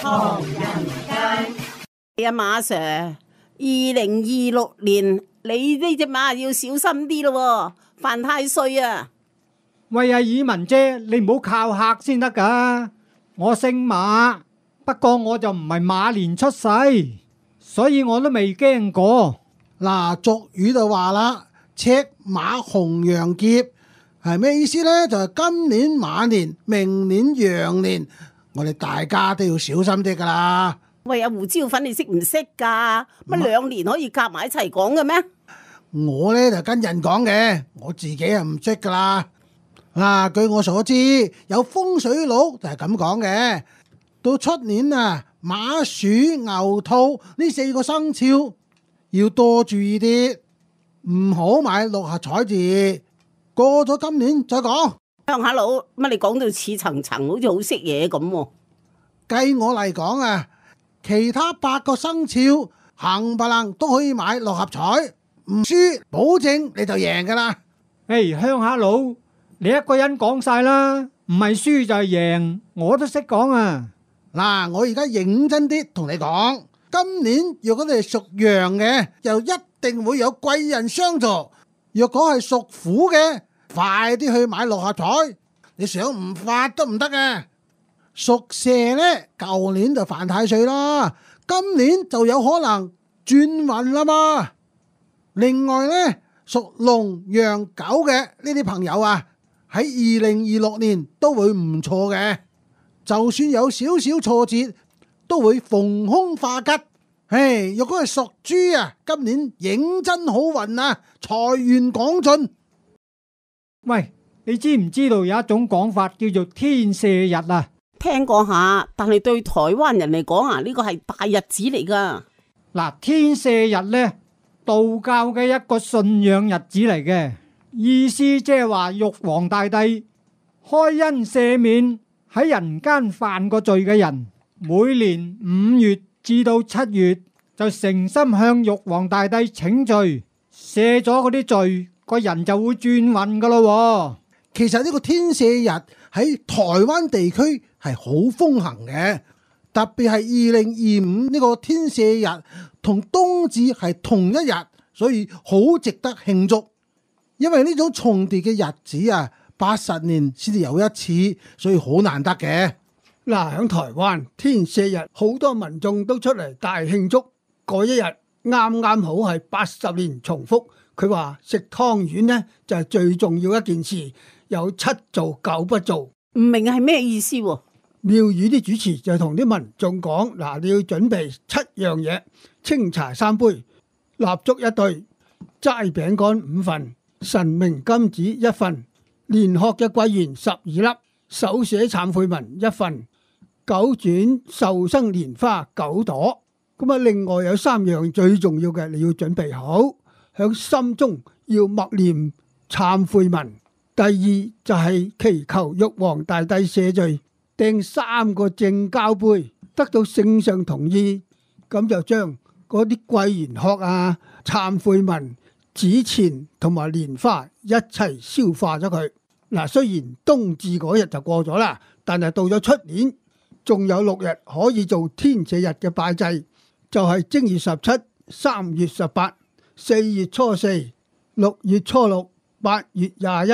唐人街。 阿馬 Sir， 2026年你呢隻馬要小心啲咯，犯太歲啊！ 喂，阿爾文姐，你唔好靠嚇先得噶。我姓馬，不過我就唔係馬年出世，所以我都未驚過。 嗱，俗語就話啦，赤馬紅羊劫係咩意思呢？就係今年馬年，明年羊年，我哋大家都要小心啲噶啦。 喂，阿胡椒粉，你識唔識噶？乜2年可以夾埋一齊講嘅咩？ 我呢就跟人講嘅，我自己係唔識噶啦。嗱，據我所知，有風水佬就係咁講嘅。到出年啊，馬、鼠、牛、兔呢4個生肖要多注意啲，唔好買六合彩字。過咗今年再講。 鄉下佬，乜你講到似層層，好似好識嘢咁喎？ 計我嚟講啊，其他8個生肖冚唪唥都可以買六合彩，唔輸保證你就贏噶啦。 誒，鄉下佬，你一個人講晒啦，唔係輸就係贏，我都識講啊。 嗱，我而家認真啲同你講，今年若果你係屬羊嘅，又一定會有貴人相助；若果係屬虎嘅，快啲去買六合彩，你想唔發都唔得嘅。屬蛇呢，舊年就犯太歲啦，今年就有可能轉運啦嘛。另外呢，屬龍、羊、狗嘅呢啲朋友啊，喺2026年都會唔錯嘅。就算有少少挫折，都會逢凶化吉。若果係屬豬啊，今年認真好運啊，財源廣進。 喂，你知唔知道有一種講法叫做天赦日啊？ 聽過下，但係對台灣人嚟講啊，呢個係大日子嚟噶。 嗱，天赦日呢，道教嘅一個信仰日子嚟嘅，意思即係話玉皇大帝開恩赦免喺人間犯過罪嘅人，每年5月至到7月就誠心向玉皇大帝請罪，赦咗嗰啲罪，個人就會轉運噶咯。 其實呢個天赦日喺台灣地區係好風行嘅，特別係2025呢個天赦日同冬至係同一日，所以好值得慶祝。因為呢種重疊嘅日子啊，80年先至有一次，所以好難得嘅。 嗱，喺台灣天赦日好多民眾都出嚟大慶祝，嗰一日啱啱好係80年重複。佢話食湯圓呢就係最重要一件事，有7做9不做。 唔明係咩意思喎？ 廟宇啲主持就同啲民眾講：嗱，你要準備7樣嘢，清茶3杯，蠟燭1對，齋餅乾5份，神明金紙1份，連殼嘅桂圓12粒，手寫懺悔文1份，9轉壽生蓮花9朵。咁啊，另外有3樣最重要嘅，你要準備好，響心中要默念懺悔文。第二就係祈求玉皇大帝赦罪，掟3個正交杯，得到聖上同意，咁就將嗰啲桂圓殼啊、懺悔文、紙錢同埋蓮花一齊消化咗佢。嗱，雖然冬至嗰日就過咗啦，但係到咗出年，仲有6日可以做天赦日嘅拜祭，就係正月17、3月18、4月初4、6月初6、8月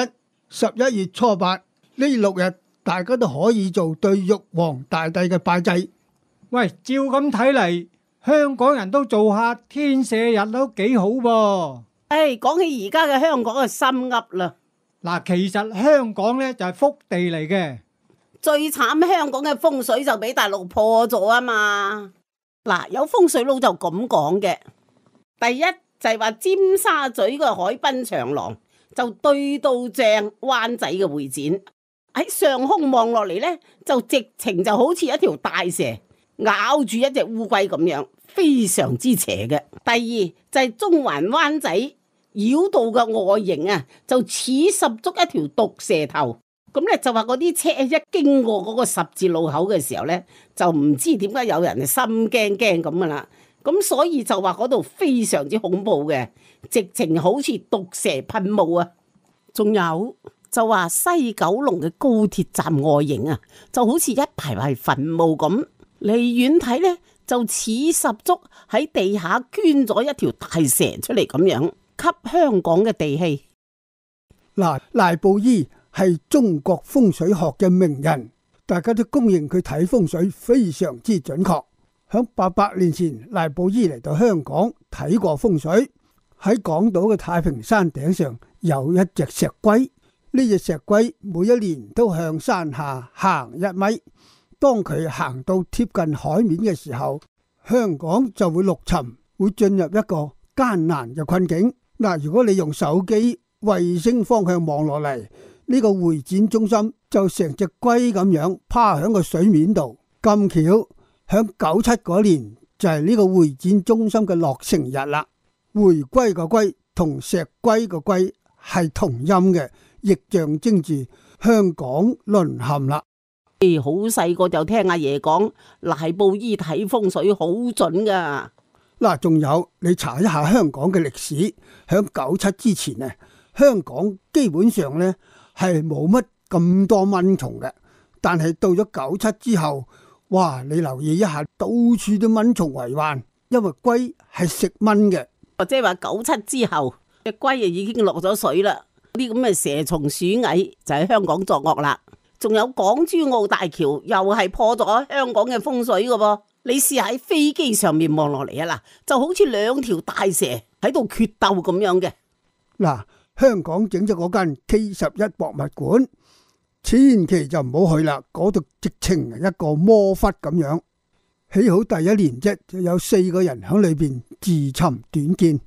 21、11月初8呢6日，大家都可以做對玉皇大帝嘅拜祭。 喂，照咁睇嚟，香港人都做下天赦日都幾好噃。 講起而家嘅香港就心噏啦。 嗱，其實香港呢就係福地嚟嘅， 最慘香港嘅風水就俾大陸破咗啊嘛。嗱，有風水佬就咁講嘅，第一就係話尖沙咀個海濱長廊就對到正灣仔嘅會展，喺上空望落嚟呢，就直情就好似一條大蛇咬住一隻烏龜咁樣，非常之邪嘅。第二就係中環灣仔繞道嘅外形啊，就似十足一條毒蛇頭。咁咧就話嗰啲車一經過嗰個十字路口嘅時候呢，就唔知點解有人心驚驚咁噶啦。咁所以就話嗰度非常之恐怖嘅，直情好似毒蛇噴霧啊！仲有就話西九龍嘅高鐵站外形啊，就好似一排排墳墓咁， 離遠睇呢，就似十足喺地下捐咗一條大蛇出嚟咁樣，吸香港嘅地氣。 嗱，賴布衣係中國風水學嘅名人，大家都公認佢睇風水非常之準確。響800年前，賴布衣嚟到香港睇過風水，喺港島嘅太平山頂上有一隻石龜，呢隻石龜每一年都向山下行1米，當佢行到貼近海面嘅時候，香港就會陸沉，會進入一個艱難嘅困境。嗱，如果你用手機衛星方向望落嚟，呢個會展中心就成隻龜咁樣趴響個水面度。咁巧響97嗰年就係呢個會展中心嘅落成日啦。回歸個龜同石龜個龜係同音嘅，亦象徵住香港淪陷啦。 好細個就聽阿爺講，賴布衣睇風水好準噶。 嗱，仲有你查一下香港嘅歷史，響97之前呢，香港基本上呢係冇乜咁多蚊蟲嘅，但係到咗97之後，哇！你留意一下，到處都蚊蟲為患，因為龜係食蚊嘅。 即係話97之後，隻龜已經落咗水啦，啲咁嘅蛇蟲鼠蟻就喺香港作惡啦。仲有港珠澳大橋又係破咗香港嘅風水噶噃。你試下喺飛機上面望落嚟啊，嗱，就好似兩條大蛇喺度決鬥咁樣嘅。 嗱，香港整咗嗰間 K11 博物館，千祈就唔好去啦，嗰度直情係一個魔窟咁樣。起好第1年啫，就有4個人喺裏邊自尋短見。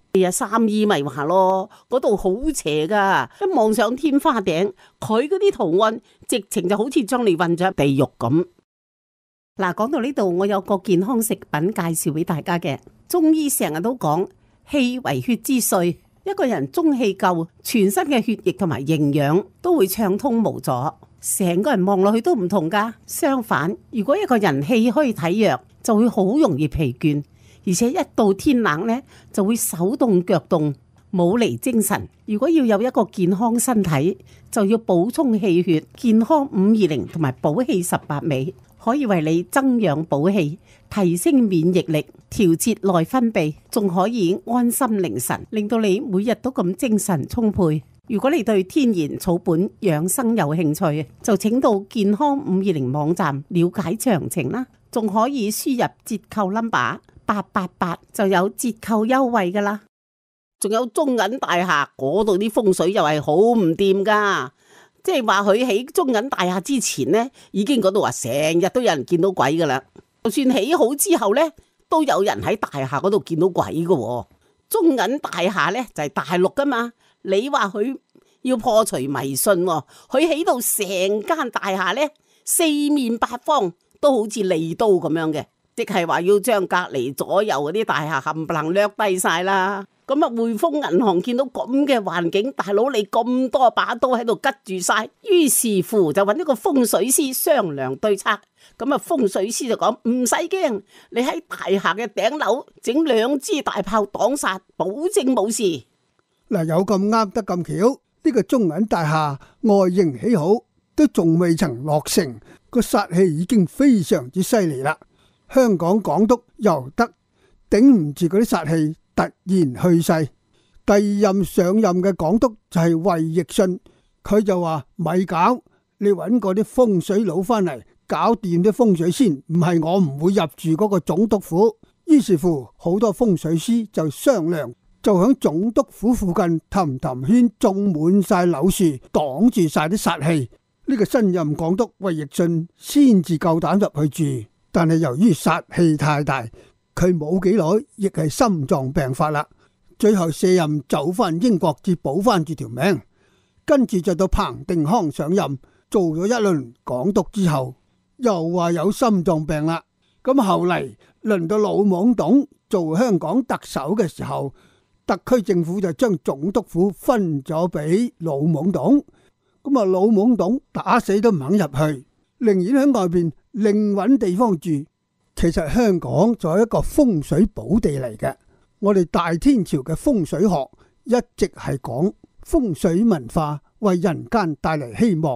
3姨咪話咯，嗰度好邪噶，一望上天花頂，佢嗰啲圖案直情就好似將你運咗入地獄咁。嗱，講到呢度，我有個健康食品介紹俾大家嘅。中醫成日都講氣為血之髓，一個人中氣夠，全身嘅血液同埋營養都會暢通無阻，成個人望落去都唔同噶。相反，如果一個人氣虛體弱，就會好容易疲倦，而且一到天冷呢，就會手凍腳凍，冇嚟精神。如果要有一個健康身體，就要補充氣血，健康520同埋補氣18味。可以為你增養補氣，提升免疫力，調節內分泌，仲可以安心寧神，令到你每日都咁精神充沛。如果你對天然草本養生有興趣，就請到健康520網站了解詳情啦。仲可以輸入折扣 number 888就有折扣優惠噶啦。仲有中銀大廈嗰度啲風水又係好唔掂噶。即係話佢喺中銀大廈之前呢，已經嗰度話成日都有人見到鬼噶啦。就算起好之後呢，都有人喺大廈嗰度見到鬼噶。中銀大廈呢，就係大陸噶嘛，你話佢要破除迷信，佢起到成間大廈呢，四面八方都好似利刀咁樣嘅，即係話要將隔籬左右嗰啲大廈冚唪唥掠低晒啦。咁啊，匯豐銀行見到咁嘅環境，大佬你咁多把刀喺度吉住晒，於是乎就揾一個風水師商量對策。咁啊，風水師就講唔使驚，你喺大廈嘅頂樓整2支大炮擋煞，保證冇事。 嗱，有咁啱得咁巧，呢個中銀大廈外形起好，都仲未曾落成，個煞氣已經非常之犀利啦。香港港督尤德頂唔住嗰啲煞氣，突然去世。第二任上任嘅港督就係衛奕信，佢就話咪搞，你揾個啲風水佬翻嚟搞掂啲風水先，唔係我唔會入住嗰個總督府。於是乎，好多風水師就商量，就響總督府附近氹氹圈種滿晒柳樹，擋住晒啲煞氣。呢個新任港督衛奕信先至夠膽入去住，但係由於煞氣太大，佢冇幾耐亦係心臟病發啦。最後卸任走翻英國至保翻住條命。跟住就到彭定康上任，做咗一輪港督之後，又話有心臟病啦。咁後嚟輪到老懵董做香港特首嘅時候，特區政府就將總督府分咗俾老懵董。咁啊，老懵董打死都唔肯入去，寧願喺外邊另揾地方住。其實香港就係一個風水寶地嚟嘅。我哋大天朝嘅風水學一直係講風水文化為人間帶嚟希望。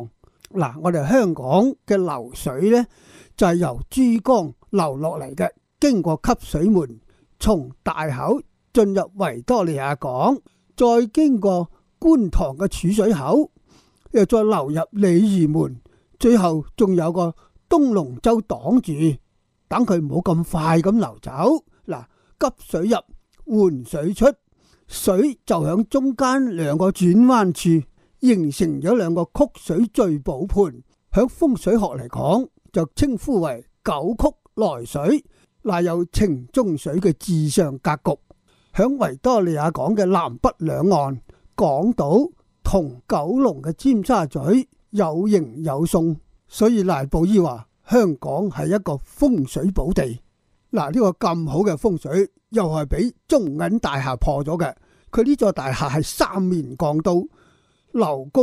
嗱，我哋香港嘅流水呢，就係由珠江流落嚟嘅，經過汲水門，從大口進入維多利亞港，再經過觀塘嘅儲水口，又再流入鯉魚門，最後仲有個東龍洲擋住，等佢唔好咁快咁流走。嗱，急水入，緩水出，水就響中間兩個轉彎處，形成咗兩個曲水聚寶盤。響風水學嚟講，就稱呼為九曲來水，嗱有呈中水嘅至上格局。響維多利亞港嘅南北兩岸，港島同九龍嘅尖沙咀有形有送，所以賴布衣話香港係一個風水寶地。嗱，呢個咁好嘅風水又係俾中銀大廈破咗嘅。佢呢座大廈係三面鋼刀，樓高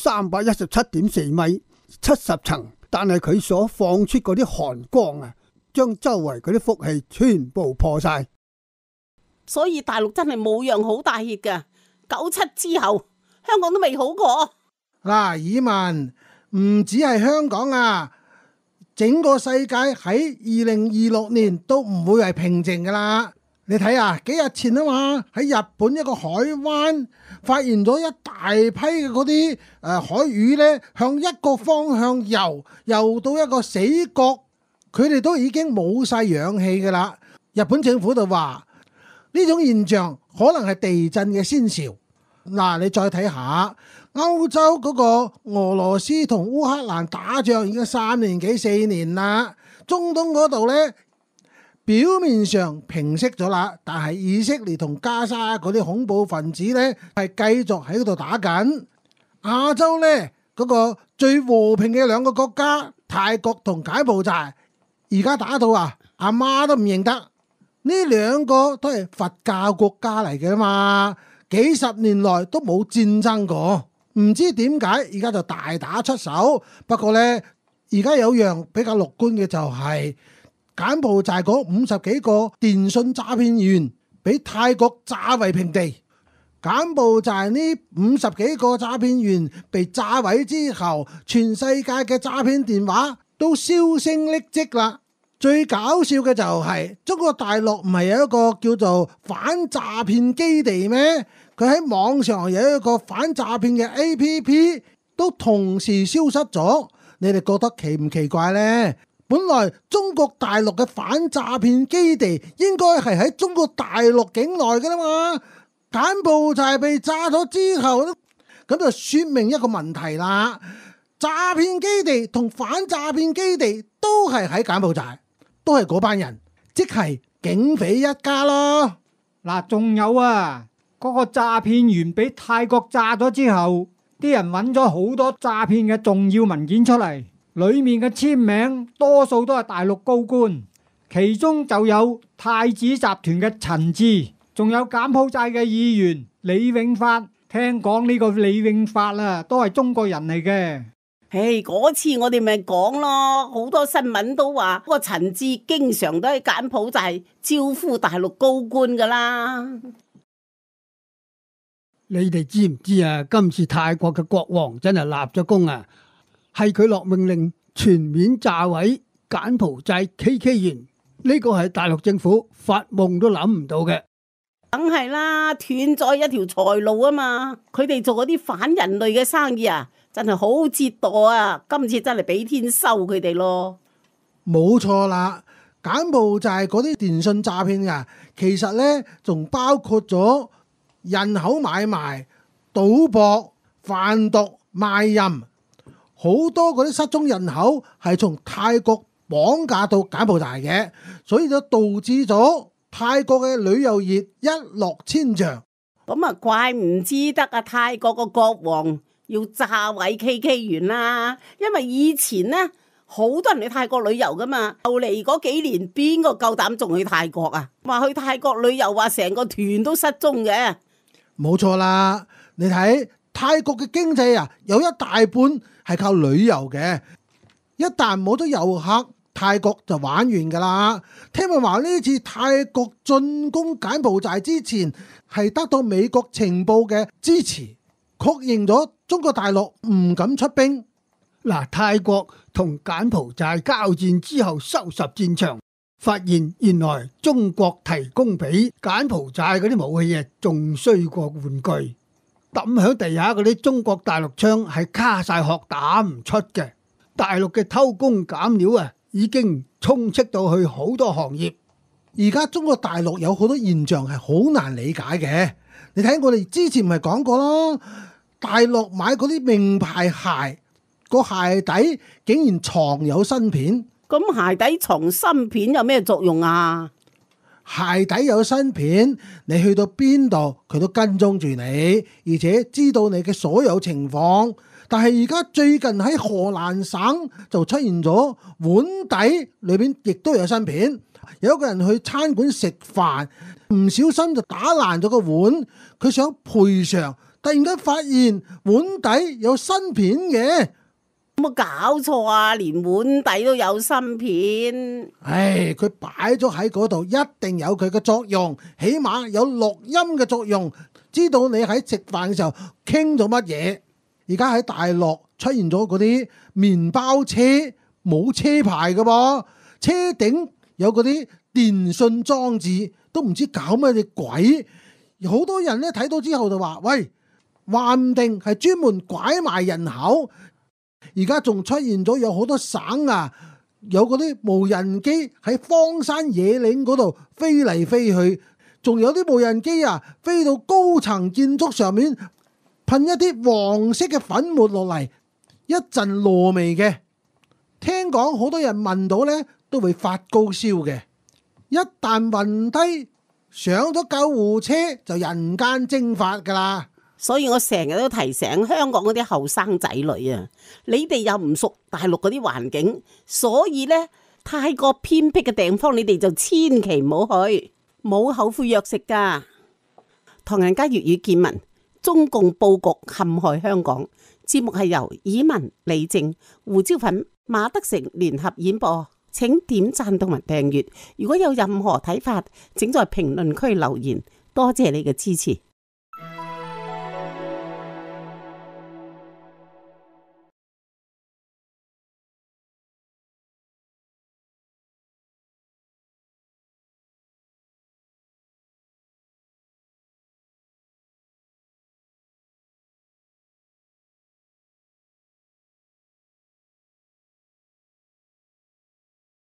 317.4米，70層，但係佢所放出嗰啲寒光啊，將周圍嗰啲福氣全部破晒。 所以大陸真係冇樣好大熱嘅。97之後，香港都未好過。 嗱，以文唔止係香港啊，整個世界喺2026年都唔會係平靜噶啦。你睇啊，幾日前啊嘛，喺日本一個海灣發現咗一大批嘅嗰啲海魚呢，向一個方向游到一個死角，佢哋都已經冇晒氧氣噶啦。日本政府就話呢種現象可能係地震嘅先兆。嗱，你再睇下歐洲嗰個俄羅斯同烏克蘭打仗已經3年幾4年啦，中東嗰度呢，表面上平息咗啦，但係以色列同加沙嗰啲恐怖分子呢，係繼續喺嗰度打緊。亞洲呢，嗰個最和平嘅兩個國家泰國同柬埔寨，而家打到阿媽都唔認得。呢兩個都係佛教國家嚟嘅嘛，幾十年來都冇戰爭過，唔知點解而家就大打出手。不過呢，而家有樣比較樂觀嘅就係柬埔寨嗰50幾個電信詐騙員俾泰國炸為平地。柬埔寨呢50幾個詐騙員被炸毀之後，全世界嘅詐騙電話都銷聲匿跡啦。最搞笑嘅就係中國大陸唔係有一個叫做反詐騙基地咩？佢喺網上有一個反詐騙嘅 APP 都同時消失咗。你哋覺得奇唔奇怪呢？本來中國大陸嘅反詐騙基地應該係喺中國大陸境內㗎啦嘛，柬埔寨被炸咗之後，咁就說明一個問題啦。詐騙基地同反詐騙基地都係喺柬埔寨，都係嗰班人，即係警匪一家咯。 嗱，仲有啊，嗰個詐騙員俾泰國炸咗之後，啲人揾咗好多詐騙嘅重要文件出嚟，裏面嘅簽名多數都係大陸高官，其中就有太子集團嘅陳志，仲有柬埔寨嘅議員李永發。聽講呢個李永發都係中國人嚟嘅。 嗰次我哋咪講咯，好多新聞都話個陳志經常都喺柬埔寨招呼大陸高官噶啦。 你哋知唔知啊？今次泰國嘅國王真係立咗功啊！係佢落命令全面炸毀柬埔寨 KK 園，呢個係大陸政府發夢都諗唔到嘅。 梗係啦，斷咗一條財路啊嘛！佢哋做嗰啲反人類嘅生意啊，真係好折墮啊！今次真係俾天收佢哋咯。 冇錯啦，柬埔寨嗰啲電信詐騙啊，其實呢仲包括咗人口買賣、賭博、販毒、賣淫，好多嗰啲失蹤人口係從泰國綁架到柬埔寨嘅，所以就導致咗泰國嘅旅遊業一落千丈。 咁啊，怪唔知得啊！泰國個國王要炸毀 KK 園啦，因為以前呢，好多人去泰國旅遊噶嘛，後嚟嗰幾年邊個夠膽仲去泰國啊？話去泰國旅遊，話成個團都失蹤嘅。 冇錯啦，你睇泰國嘅經濟啊，有一大半係靠旅遊嘅，一旦冇咗遊客，泰國就玩完噶啦。聽聞話呢次泰國進攻柬埔寨之前，係得到美國情報嘅支持，確認咗中國大陸唔敢出兵。 嗱，泰國同柬埔寨交戰之後收拾戰場，發現原來中國提供俾柬埔寨嗰啲武器啊，仲衰過玩具。抌響地下嗰啲中國大陸槍係卡晒殼打唔出嘅。大陸嘅偷工減料啊，已經充斥到去好多行業。 而家中國大陸有好多現象係好難理解嘅。你睇我哋之前咪講過咯，大陸買嗰啲名牌鞋，個鞋底竟然藏有芯片。 咁鞋底藏芯片有咩作用啊？ 鞋底有芯片，你去到邊度佢都跟蹤住你，而且知道你嘅所有情況。但係而家最近喺河南省就出現咗碗底裏邊亦都有芯片，有一個人去餐館食飯，唔小心就打爛咗個碗，佢想賠償，突然間發現碗底有芯片嘅。 有冇搞錯啊？連碗底都有芯片？ 唉，佢擺咗喺嗰度，一定有佢嘅作用，起碼有錄音嘅作用，知道你喺食飯嘅時候傾咗乜嘢。而家喺大陸出現咗嗰啲麵包車，冇車牌嘅噃，車頂有嗰啲電信裝置，都唔知搞乜嘢鬼。好多人咧睇到之後就話：喂，話唔定係專門拐賣人口。而家仲出現咗有好多省啊，有嗰啲無人機喺荒山野嶺嗰度飛嚟飛去，仲有啲無人機啊飛到高層建築上面，噴一啲黃色嘅粉末落嚟，一陣燶味嘅。聽講好多人聞到呢都會發高燒嘅，一旦暈低上咗救護車就人間蒸發噶啦。 所以我成日都提醒香港嗰啲後生仔女啊，你哋又唔熟大陸嗰啲環境，所以呢，太過偏僻嘅地方你哋就千祈唔好去，冇後悔藥食噶。唐人街粵語見聞，中共佈局陷害香港。節目係由以文、李正、胡椒粉、馬德成聯合演播，請點讚同埋訂閱。如果有任何睇法，請在評論區留言。多謝你嘅支持。